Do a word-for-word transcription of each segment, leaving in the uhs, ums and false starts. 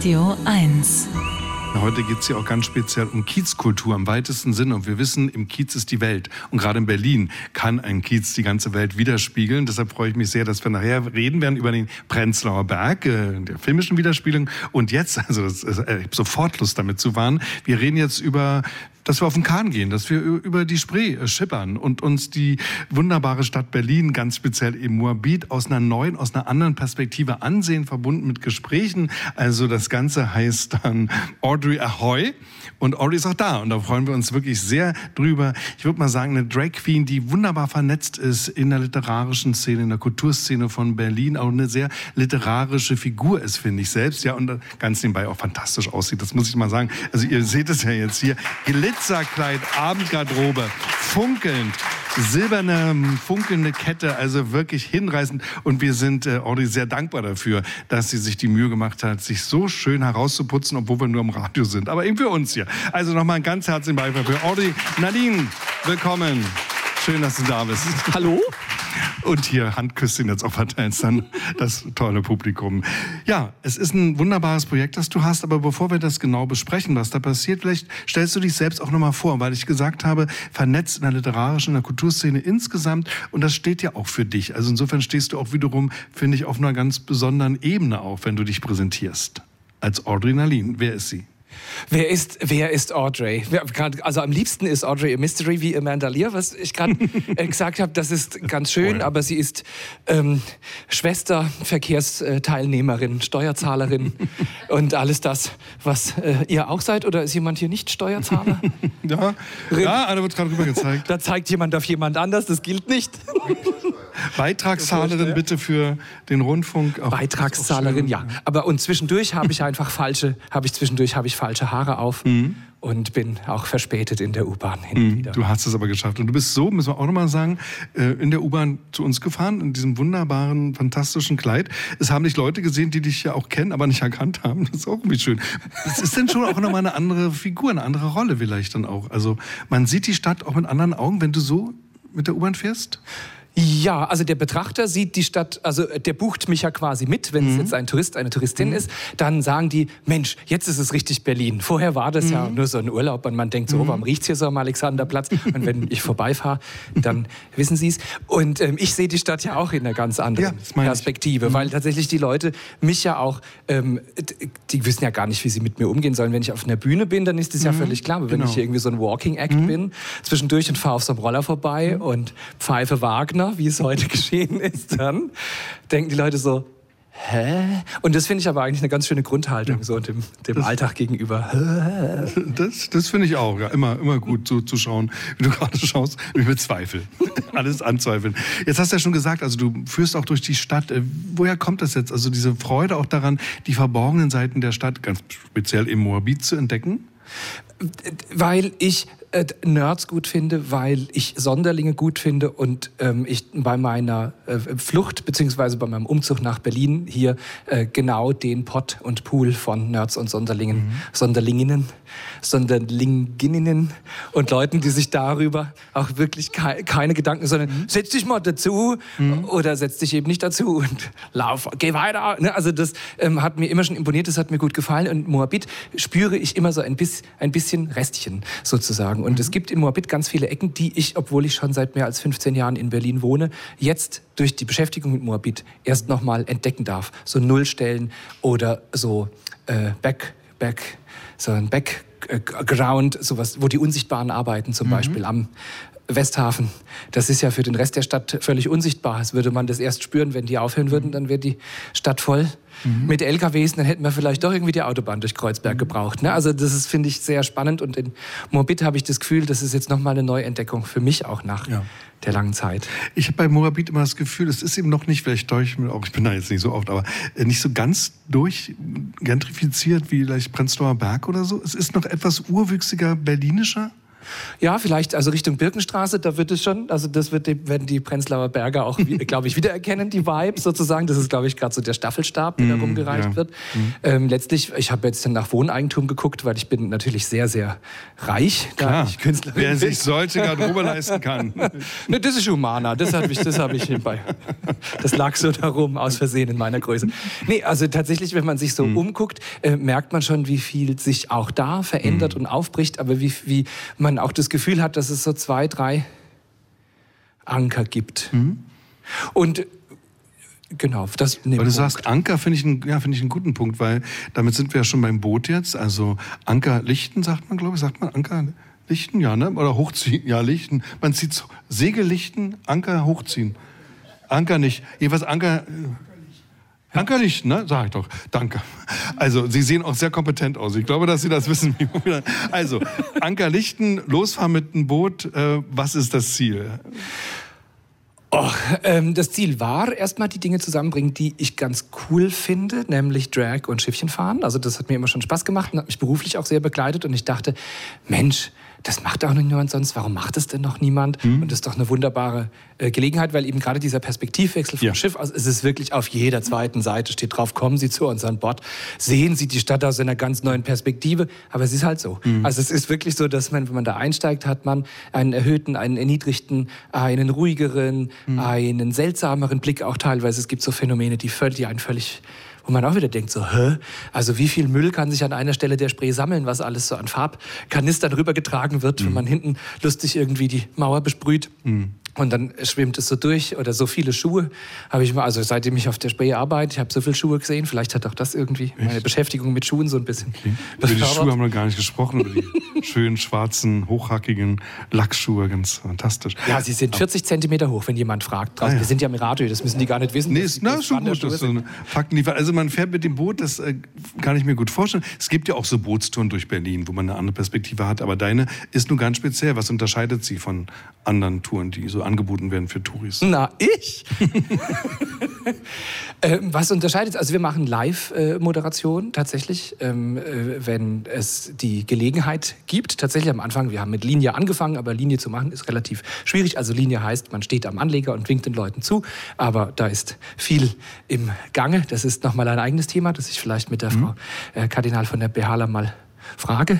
Radio eins. Heute geht es ja auch ganz speziell um Kiezkultur im weitesten Sinne. Und wir wissen, im Kiez ist die Welt. Und gerade in Berlin kann ein Kiez die ganze Welt widerspiegeln. Deshalb freue ich mich sehr, dass wir nachher reden werden über den Prenzlauer Berg, äh, der filmischen Widerspiegelung. Und jetzt, also das, äh, ich habe sofort Lust damit zu fahren, wir reden jetzt über, dass wir auf den Kahn gehen, dass wir über die Spree schippern und uns die wunderbare Stadt Berlin, ganz speziell eben Moabit, aus einer neuen, aus einer anderen Perspektive ansehen, verbunden mit Gesprächen. Also das Ganze heißt dann Audrey Ahoy. Und Audrey ist auch da und da freuen wir uns wirklich sehr drüber. Ich würde mal sagen, eine Drag Queen, die wunderbar vernetzt ist in der literarischen Szene, in der Kulturszene von Berlin, auch eine sehr literarische Figur ist, finde ich selbst. Ja, und ganz nebenbei auch fantastisch aussieht, das muss ich mal sagen. Also ihr seht es ja jetzt hier, Glitzerkleid, Abendgarderobe, funkelnd, silberne, funkelnde Kette, also wirklich hinreißend. Und wir sind äh, Audrey sehr dankbar dafür, dass sie sich die Mühe gemacht hat, sich so schön herauszuputzen, obwohl wir nur im Radio sind. Aber eben für uns hier. Also nochmal einen ganz herzlichen Beifall für Audrey. Nadine, willkommen. Schön, dass du da bist. Hallo? Und hier Handküsschen jetzt auch verteilst dann das tolle Publikum. Ja, es ist ein wunderbares Projekt, das du hast, aber bevor wir das genau besprechen, was da passiert, vielleicht stellst du dich selbst auch nochmal vor, weil ich gesagt habe, vernetzt in der literarischen, in der Kulturszene insgesamt und das steht ja auch für dich. Also insofern stehst du auch wiederum, finde ich, auf einer ganz besonderen Ebene auf, wenn du dich präsentierst. Als Audrey Nalin. Wer ist sie? Wer ist, wer ist Audrey? Also am liebsten ist Audrey a Mystery wie Amanda Lear, was ich gerade gesagt habe. Das ist ganz schön, oh. Aber sie ist ähm, Schwester, Verkehrsteilnehmerin, Steuerzahlerin und alles das, was äh, ihr auch seid. Oder ist jemand hier nicht Steuerzahler? Ja, ja, einer wird gerade rüber gezeigt. Da zeigt jemand auf jemand anders, das gilt nicht. Beitragszahlerin bitte für den Rundfunk. Auch Beitragszahlerin, ja. Aber und zwischendurch habe ich einfach falsche, habe ich zwischendurch habe ich falsche Haare auf mhm. und bin auch verspätet in der U-Bahn hin mhm. wieder. Du hast es aber geschafft und du bist so, müssen wir auch nochmal sagen, in der U-Bahn zu uns gefahren in diesem wunderbaren, fantastischen Kleid. Es haben dich Leute gesehen, die dich ja auch kennen, aber nicht erkannt haben. Das ist auch irgendwie schön. Es ist denn schon auch nochmal eine andere Figur, eine andere Rolle vielleicht dann auch. Also man sieht die Stadt auch mit anderen Augen, wenn du so mit der U-Bahn fährst? Ja, also der Betrachter sieht die Stadt, also der bucht mich ja quasi mit, wenn mhm. es jetzt ein Tourist, eine Touristin mhm. ist, dann sagen die, Mensch, jetzt ist es richtig Berlin. Vorher war das mhm. ja nur so ein Urlaub und man denkt so, mhm. warum riecht's hier so am Alexanderplatz? Und wenn ich vorbeifahre, dann wissen sie es. Und ähm, ich sehe die Stadt ja auch in einer ganz anderen ja, Perspektive, mhm. weil tatsächlich die Leute mich ja auch, ähm, die wissen ja gar nicht, wie sie mit mir umgehen sollen. Wenn ich auf einer Bühne bin, dann ist das ja mhm. völlig klar. Aber wenn genau. ich irgendwie so ein Walking Act mhm. bin, zwischendurch und fahre auf so einem Roller vorbei mhm. und pfeife Wagner, wie es heute geschehen ist, dann denken die Leute so, hä? Und das finde ich aber eigentlich eine ganz schöne Grundhaltung, ja. so dem, dem das, Alltag gegenüber. Das, das finde ich auch, ja, immer, immer gut so, zu schauen, wie du gerade schaust, ich bezweifle. Alles anzweifeln. Jetzt hast du ja schon gesagt, also du führst auch durch die Stadt. Woher kommt das jetzt? Also diese Freude auch daran, die verborgenen Seiten der Stadt, ganz speziell im Moabit, zu entdecken? Weil ich äh, Nerds gut finde, weil ich Sonderlinge gut finde und ähm, ich bei meiner äh, Flucht bzw. bei meinem Umzug nach Berlin hier äh, genau den Pott und Pool von Nerds und Sonderlingen, mhm. Sonderlinginnen, Sonderlinginnen und Leuten, die sich darüber auch wirklich ke- keine Gedanken, sondern mhm. setz dich mal dazu mhm. oder setz dich eben nicht dazu und lauf, geh weiter. Ne? Also das ähm, hat mir immer schon imponiert, das hat mir gut gefallen und Moabit spüre ich immer so ein bisschen, ein bisschen Restchen sozusagen. Und mhm. es gibt in Moabit ganz viele Ecken, die ich, obwohl ich schon seit mehr als fünfzehn Jahren in Berlin wohne, jetzt durch die Beschäftigung mit Moabit erst noch mal entdecken darf. So Nullstellen oder so äh, Back, Back, so ein Background, sowas, wo die Unsichtbaren arbeiten, zum mhm. Beispiel am Westhafen. Das ist ja für den Rest der Stadt völlig unsichtbar. Das würde man das erst spüren, wenn die aufhören würden, dann wäre die Stadt voll. Mhm. Mit L K Ws, dann hätten wir vielleicht doch irgendwie die Autobahn durch Kreuzberg mhm. gebraucht. Ne? Also das ist, finde ich, sehr spannend und in Moabit habe ich das Gefühl, das ist jetzt nochmal eine Neuentdeckung für mich auch nach ja. der langen Zeit. Ich habe bei Moabit immer das Gefühl, es ist eben noch nicht, vielleicht durch, auch ich bin da jetzt nicht so oft, aber nicht so ganz durchgentrifiziert wie vielleicht Prenzlauer Berg oder so. Es ist noch etwas urwüchsiger, berlinischer. Ja, vielleicht, also Richtung Birkenstraße, da wird es schon, also das wird die, werden die Prenzlauer Berger auch, glaube ich, wiedererkennen, die Vibes sozusagen. Das ist, glaube ich, gerade so der Staffelstab, der mm, da rumgereicht ja. wird. Mm. Ähm, letztlich, ich habe jetzt nach Wohneigentum geguckt, weil ich bin natürlich sehr, sehr reich, Klar, da ich Künstlerin wer bin. sich solche Garderobe leisten kann. Ne, das ist Humana, das habe ich, das habe ich bei. Das lag so darum, aus Versehen in meiner Größe. Nee, also tatsächlich, wenn man sich so mm. umguckt, äh, merkt man schon, wie viel sich auch da verändert mm. und aufbricht, aber wie, wie man auch das Gefühl hat, dass es so zwei, drei Anker gibt. Mhm. Und genau, das weil du Punkt. sagst, Anker finde ich, ein, ja, find ich einen guten Punkt, weil damit sind wir ja schon beim Boot jetzt. Also Anker lichten, sagt man, glaube ich, sagt man Anker lichten, ja, ne? Oder hochziehen, ja, lichten. Man zieht so, Segel lichten, Anker hochziehen. Anker nicht. Jeweils Anker... Ankerlicht, ne? Sag ich doch. Danke. Also, Sie sehen auch sehr kompetent aus. Ich glaube, dass Sie das wissen. Also, Ankerlichten, losfahren mit einem Boot. Äh, was ist das Ziel? Oh, ähm, das Ziel war, erstmal die Dinge zusammenbringen, die ich ganz cool finde, nämlich Drag und Schiffchenfahren. Also das hat mir immer schon Spaß gemacht und hat mich beruflich auch sehr begleitet. Und ich dachte, Mensch, das macht auch noch niemand sonst. Warum macht es denn noch niemand? Mhm. Und das ist doch eine wunderbare äh, Gelegenheit, weil eben gerade dieser Perspektivwechsel vom ja. Schiff aus, es ist wirklich auf jeder zweiten Seite steht drauf, kommen Sie zu uns an Bord, sehen Sie die Stadt aus einer ganz neuen Perspektive. Aber es ist halt so. Mhm. Also es ist wirklich so, dass man, wenn man da einsteigt, hat man einen erhöhten, einen erniedrigten, einen ruhigeren, mhm. einen seltsameren Blick auch teilweise. Es gibt so Phänomene, die, völlig, die einen völlig... wo man auch wieder denkt, so, hä? Also wie viel Müll kann sich an einer Stelle der Spree sammeln, was alles so an Farbkanistern rübergetragen wird, mhm. wenn man hinten lustig irgendwie die Mauer besprüht. Mhm. Und dann schwimmt es so durch oder so viele Schuhe habe ich mal, also seitdem ich auf der Spree arbeite, ich habe so viele Schuhe gesehen, vielleicht hat auch das irgendwie Echt? meine Beschäftigung mit Schuhen so ein bisschen okay. Über die Schuhe haben wir gar nicht gesprochen, über die schönen, schwarzen, hochhackigen Lackschuhe, ganz fantastisch. Ja, sie sind vierzig Zentimeter hoch, wenn jemand fragt. Ah, ja. Wir sind ja im Radio, das müssen die gar nicht wissen. Nee, ist na, schon gut, das ist so eine Fakten. Also man fährt mit dem Boot, das äh, kann ich mir gut vorstellen. Es gibt ja auch so Bootstouren durch Berlin, wo man eine andere Perspektive hat, aber deine ist nur ganz speziell. Was unterscheidet sie von anderen Touren, die so angeboten werden für Touris? Na, ich? ähm, was unterscheidet? Also wir machen Live-Moderation tatsächlich, ähm, äh, wenn es die Gelegenheit gibt. Tatsächlich am Anfang, wir haben mit Linie angefangen, aber Linie zu machen ist relativ schwierig. Also Linie heißt, man steht am Anleger und winkt den Leuten zu, aber da ist viel im Gange. Das ist nochmal ein eigenes Thema, das ich vielleicht mit der mhm. Frau äh, Kardinal von der Behala mal frage.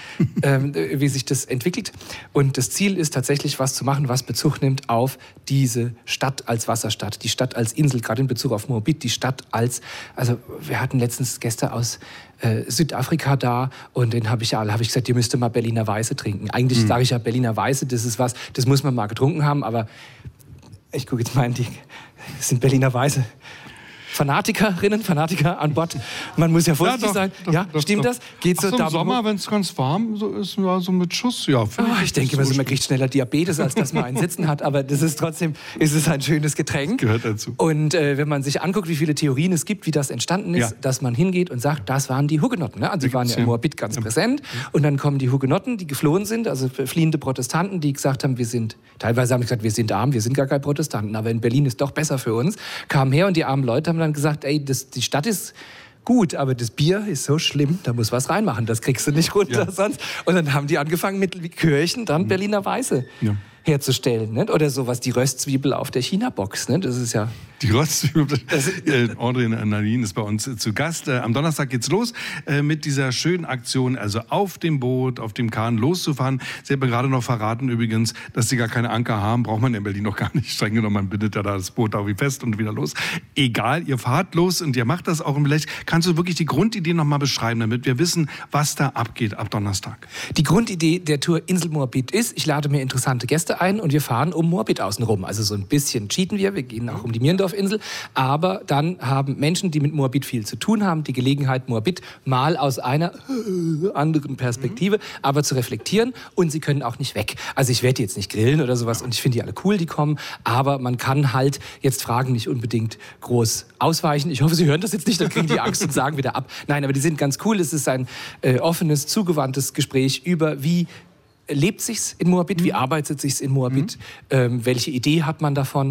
ähm, wie sich das entwickelt. Und das Ziel ist tatsächlich, was zu machen, was Bezug nimmt auf diese Stadt als Wasserstadt, die Stadt als Insel, gerade in Bezug auf Moabit, die Stadt als, also wir hatten letztens Gäste aus äh, Südafrika da und den habe ich ja, habe ich gesagt, ihr müsst mal Berliner Weiße trinken. Eigentlich mhm. sage ich ja Berliner Weiße, das ist was, das muss man mal getrunken haben, aber ich gucke jetzt mal in die, das sind Berliner Weiße. Fanatikerinnen, Fanatiker an Bord. Man muss ja vorsichtig ja, doch, sein. Doch, ja, doch, stimmt doch. das? Geht's so, so im Sommer, wenn es ganz warm so ist, ja, so mit Schuss, ja. Oh, ich denke, so man kriegt schneller Diabetes, als dass man einen Sitzen hat. Aber das ist trotzdem, ist es ein schönes Getränk. Das gehört dazu. Und äh, wenn man sich anguckt, wie viele Theorien es gibt, wie das entstanden ist, ja. dass man hingeht und sagt, das waren die Hugenotten. Ne? Also die waren ja in Moabit ganz ja. präsent. Und dann kommen die Hugenotten, die geflohen sind, also fliehende Protestanten, die gesagt haben, wir sind, teilweise haben gesagt, wir sind arm, wir sind gar keine Protestanten, aber in Berlin ist doch besser für uns. Kamen her und die armen Leute haben dann gesagt, ey, das die Stadt ist gut, aber das Bier ist so schlimm, da muss was reinmachen, das kriegst du nicht runter ja. sonst. Und dann haben die angefangen mit Likörchen dann mhm. Berliner Weiße ja. herzustellen. Ne? Oder sowas, die Röstzwiebel auf der China-Box. Ne? Das ist ja... Die Röstzwiebel. äh, Audrey Nadine ist bei uns zu Gast. Äh, am Donnerstag geht's los äh, mit dieser schönen Aktion, also auf dem Boot, auf dem Kahn loszufahren. Sie haben gerade noch verraten übrigens, dass Sie gar keine Anker haben. Braucht man in Berlin noch gar nicht. Streng genommen, man bindet ja da das Boot irgendwie fest und wieder los. Egal, ihr fahrt los und ihr macht das auch. Und vielleicht kannst du wirklich die Grundidee noch mal beschreiben, damit wir wissen, was da abgeht ab Donnerstag. Die Grundidee der Tour Insel Moabit ist, ich lade mir interessante Gäste ein und wir fahren um Moabit außenrum. Also so ein bisschen cheaten wir. Wir gehen auch um die Mierendorf Insel, aber dann haben Menschen, die mit Moabit viel zu tun haben, die Gelegenheit, Moabit mal aus einer anderen Perspektive, aber zu reflektieren und sie können auch nicht weg. Also ich werde jetzt nicht grillen oder sowas und ich finde die alle cool, die kommen, aber man kann halt jetzt Fragen nicht unbedingt groß ausweichen. Ich hoffe, Sie hören das jetzt nicht, dann kriegen die Angst und sagen wieder ab. Nein, aber die sind ganz cool. Es ist ein äh, offenes, zugewandtes Gespräch über wie lebt sich's in Moabit, wie arbeitet sich's in Moabit, mhm. ähm, welche Idee hat man davon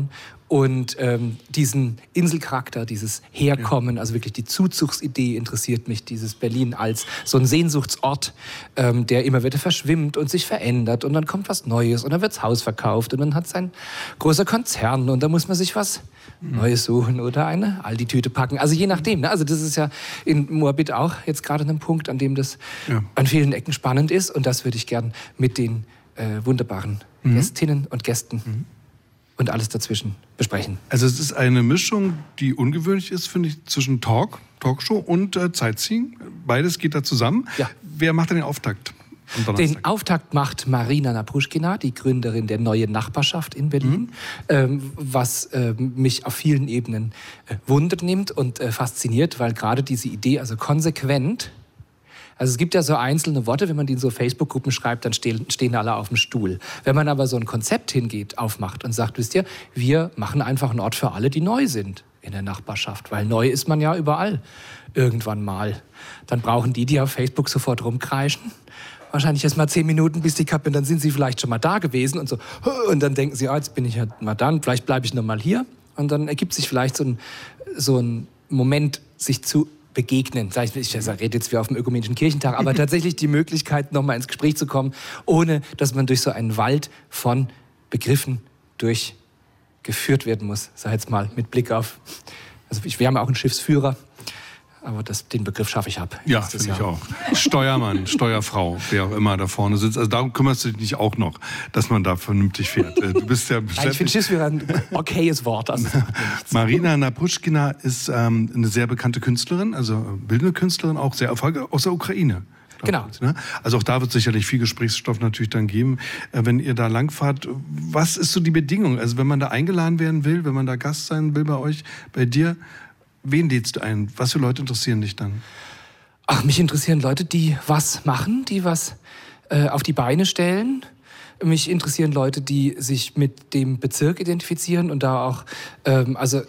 Und ähm, diesen Inselcharakter, dieses Herkommen, also wirklich die Zuzugsidee interessiert mich, dieses Berlin als so ein Sehnsuchtsort, ähm, der immer wieder verschwimmt und sich verändert und dann kommt was Neues und dann wird das Haus verkauft und dann hat es ein großer Konzern und da muss man sich was Neues suchen oder eine Aldi-Tüte packen. Also je nachdem. Ne? Also das ist ja in Moabit auch jetzt gerade ein Punkt, an dem das ja. an vielen Ecken spannend ist und das würde ich gern mit den äh, wunderbaren mhm. Gästinnen und Gästen mhm. und alles dazwischen besprechen. Also es ist eine Mischung, die ungewöhnlich ist, finde ich, zwischen Talk, Talkshow und äh, Sightseeing. Beides geht da zusammen. Ja. Wer macht denn den Auftakt? Den Auftakt macht Marina Napruschkina, die Gründerin der Neuen Nachbarschaft in Berlin, mhm. ähm, was äh, mich auf vielen Ebenen äh, wundert nimmt und äh, fasziniert, weil gerade diese Idee, also konsequent, also es gibt ja so einzelne Worte, wenn man die in so Facebook-Gruppen schreibt, dann stehen, stehen alle auf dem Stuhl. Wenn man aber so ein Konzept hingeht, aufmacht und sagt, wisst ihr, wir machen einfach einen Ort für alle, die neu sind in der Nachbarschaft, weil neu ist man ja überall irgendwann mal. Dann brauchen die, die auf Facebook sofort rumkreischen, wahrscheinlich erst mal zehn Minuten, bis die Kappe, dann sind sie vielleicht schon mal da gewesen und so. Und dann denken sie, oh, jetzt bin ich ja mal da, vielleicht bleibe ich noch mal hier. Und dann ergibt sich vielleicht so ein, so ein Moment, sich zu begegnen. Ich, ich rede jetzt wie auf dem Ökumenischen Kirchentag, aber tatsächlich die Möglichkeit, noch mal ins Gespräch zu kommen, ohne dass man durch so einen Wald von Begriffen durchgeführt werden muss. Sag jetzt mal mit Blick auf, also ich, wir haben auch einen Schiffsführer, aber das, den Begriff schaffe ich ab. Ja, finde ich auch. Steuermann, Steuerfrau, wer auch immer da vorne sitzt. Also darum kümmerst du dich nicht auch noch, dass man da vernünftig fährt. Du bist ja beschäftigt. Ich finde Schiffsführer ein okayes Wort. Also Marina Napruschkina ist ähm, eine sehr bekannte Künstlerin, also bildende Künstlerin, auch sehr erfolgreich, aus der Ukraine. Genau. Ne? Also auch da wird sicherlich viel Gesprächsstoff natürlich dann geben, äh, wenn ihr da langfahrt. Was ist so die Bedingung? Also wenn man da eingeladen werden will, wenn man da Gast sein will bei euch, bei dir, wen lädst du ein? Was für Leute interessieren dich dann? Ach, mich interessieren Leute, die was machen, die was äh, auf die Beine stellen. Mich interessieren Leute, die sich mit dem Bezirk identifizieren und da auch, ähm, also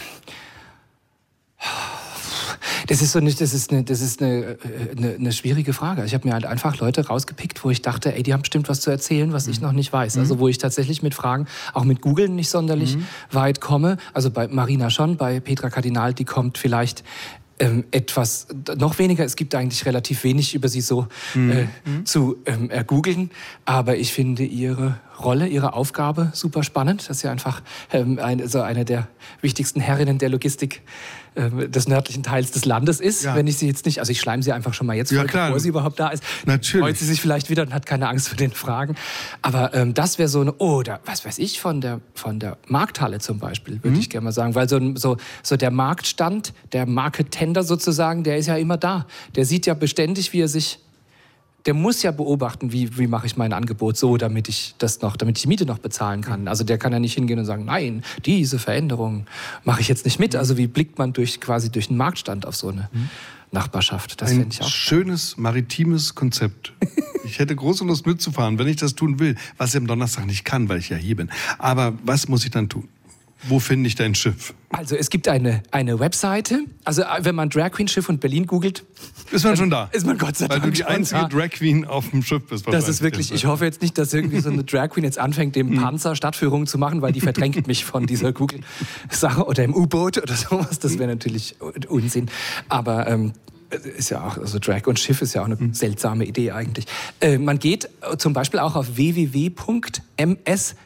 das ist so nicht, das ist eine, das ist eine, eine, eine schwierige Frage. Ich habe mir halt einfach Leute rausgepickt, wo ich dachte, ey, die haben bestimmt was zu erzählen, was mhm. ich noch nicht weiß. Mhm. Also wo ich tatsächlich mit Fragen, auch mit Googlen nicht sonderlich mhm. weit komme. Also bei Marina schon, bei Petra Kardinal, die kommt vielleicht ähm, etwas, noch weniger. Es gibt eigentlich relativ wenig über sie so mhm. äh, mhm. zu ähm, ergoogeln. Aber ich finde ihre Rolle, ihre Aufgabe super spannend, dass sie einfach ähm, eine, so eine der wichtigsten Herrinnen der Logistik äh, des nördlichen Teils des Landes ist. Ja. Wenn ich sie jetzt nicht, also ich schleim sie einfach schon mal jetzt, ja, voll, bevor sie überhaupt da ist. Natürlich. Freut sie sich vielleicht wieder und hat keine Angst vor den Fragen. Aber ähm, das wäre so eine, oder was weiß ich, von der, von der Markthalle zum Beispiel, würde mhm. ich gerne mal sagen. Weil so, so, so der Marktstand, der Market-Tender sozusagen, der ist ja immer da. Der sieht ja beständig, wie er sich der muss ja beobachten, wie, wie mache ich mein Angebot so, damit ich das noch, damit ich die Miete noch bezahlen kann. Also der kann ja nicht hingehen und sagen, nein, diese Veränderung mache ich jetzt nicht mit. Also wie blickt man durch, quasi durch den Marktstand auf so eine mhm. Nachbarschaft? Das finde ich auch ein schönes maritimes Konzept. Ich hätte große Lust mitzufahren, wenn ich das tun will, was ich am Donnerstag nicht kann, weil ich ja hier bin. Aber was muss ich dann tun? Wo finde ich dein Schiff? Also es gibt eine, eine Webseite. Also wenn man Drag Queen Schiff und Berlin googelt, ist man schon da. Ist man Gott sei Dank Weil du die einzige da. Drag Queen auf dem Schiff bist. Das ist wirklich, ich hoffe jetzt nicht, dass irgendwie so eine Drag Queen jetzt anfängt, dem Panzer Stadtführungen zu machen, weil die verdrängt mich von dieser Google-Sache oder im U-Boot oder sowas. Das wäre natürlich Unsinn. Aber ähm, ist ja auch, also Drag und Schiff ist ja auch eine seltsame Idee eigentlich. Äh, man geht zum Beispiel auch auf w w w punkt m s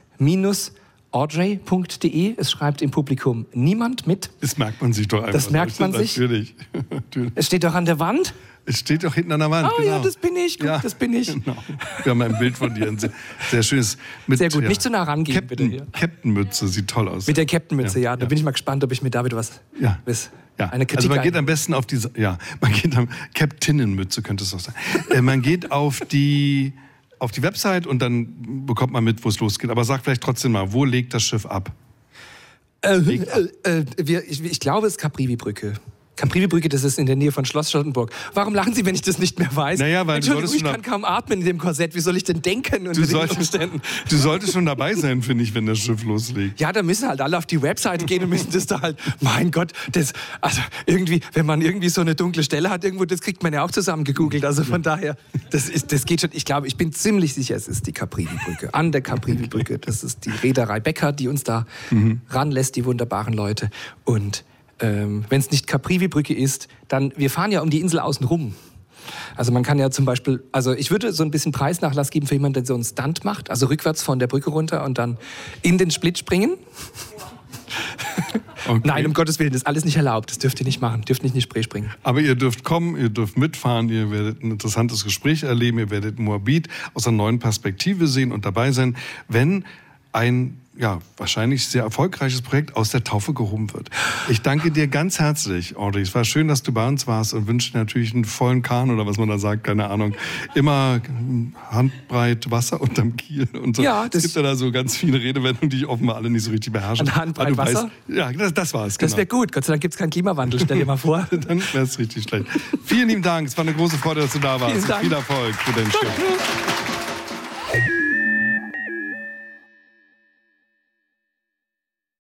audrey punkt d e. Es schreibt im Publikum niemand mit. Das merkt man sich doch einfach. Das merkt man sich. Natürlich. Es steht doch an der Wand. Es steht doch hinten an der Wand. Oh genau. ja, das bin ich. Guck, ja, das bin ich. Genau. Wir haben ein Bild von dir. Ein sehr, sehr schönes. Mit, sehr gut. Ja, nicht zu nah rangehen, Captain, bitte. Hier. Captain-Mütze sieht toll aus. Mit der Captain-Mütze, ja. ja. Da ja. bin ich mal gespannt, ob ich mir David was. Ja. Bis ja. Eine Kritik also man geht ein. am besten auf diese. Ja, man geht am. Captainenmütze könnte es auch sein. äh, man geht auf die. auf die Website und dann bekommt man mit, wo es losgeht. Aber sag vielleicht trotzdem mal, wo legt das Schiff ab? Äh, äh, äh, wir, ich, ich glaube, es ist Caprivi-Brücke. Caprivi-Brücke, das ist in der Nähe von Schloss Charlottenburg. Warum lachen Sie, wenn ich das nicht mehr weiß? Naja, weil Entschuldigung, du ich kann kaum atmen in dem Korsett. Wie soll ich denn denken unter du den solltest, Umständen? Du solltest schon dabei sein, finde ich, wenn das Schiff loslegt. Ja, da müssen halt alle auf die Webseite gehen und müssen das da halt, mein Gott, das, also irgendwie, wenn man irgendwie so eine dunkle Stelle hat irgendwo, das kriegt man ja auch zusammen gegoogelt. Also von daher, das, ist, das geht schon. Ich glaube, ich bin ziemlich sicher, es ist die Caprivi-Brücke. An der Caprivi-Brücke. Das ist die Reederei Becker, die uns da mhm. ranlässt, die wunderbaren Leute. Und ähm, wenn es nicht Caprivi-Brücke ist, dann, wir fahren ja um die Insel außen rum. Also man kann ja zum Beispiel, also ich würde so ein bisschen Preisnachlass geben für jemanden, der so einen Stunt macht, also rückwärts von der Brücke runter und dann in den Split springen. Okay. Nein, um Gottes Willen, das ist alles nicht erlaubt. Das dürft ihr nicht machen, dürft nicht in die Spree springen. Aber ihr dürft kommen, ihr dürft mitfahren, ihr werdet ein interessantes Gespräch erleben, ihr werdet Moabit aus einer neuen Perspektive sehen und dabei sein, wenn ein ja, wahrscheinlich sehr erfolgreiches Projekt aus der Taufe gehoben wird. Ich danke dir ganz herzlich, Audrey. Es war schön, dass du bei uns warst und wünsche dir natürlich einen vollen Kahn oder was man da sagt, keine Ahnung. Immer handbreit Wasser unterm Kiel und so. Ja, es gibt ja da so ganz viele Redewendungen, die ich offenbar alle nicht so richtig beherrsche. Ein handbreit Wasser? Weißt, ja, das, das war es. Genau. Das wäre gut. Gott sei Dank gibt es keinen Klimawandel. Stell dir mal vor. Dann wäre es richtig schlecht. Vielen lieben Dank. Es war eine große Freude, dass du da warst. Vielen Dank. Viel Erfolg für dein Schiff.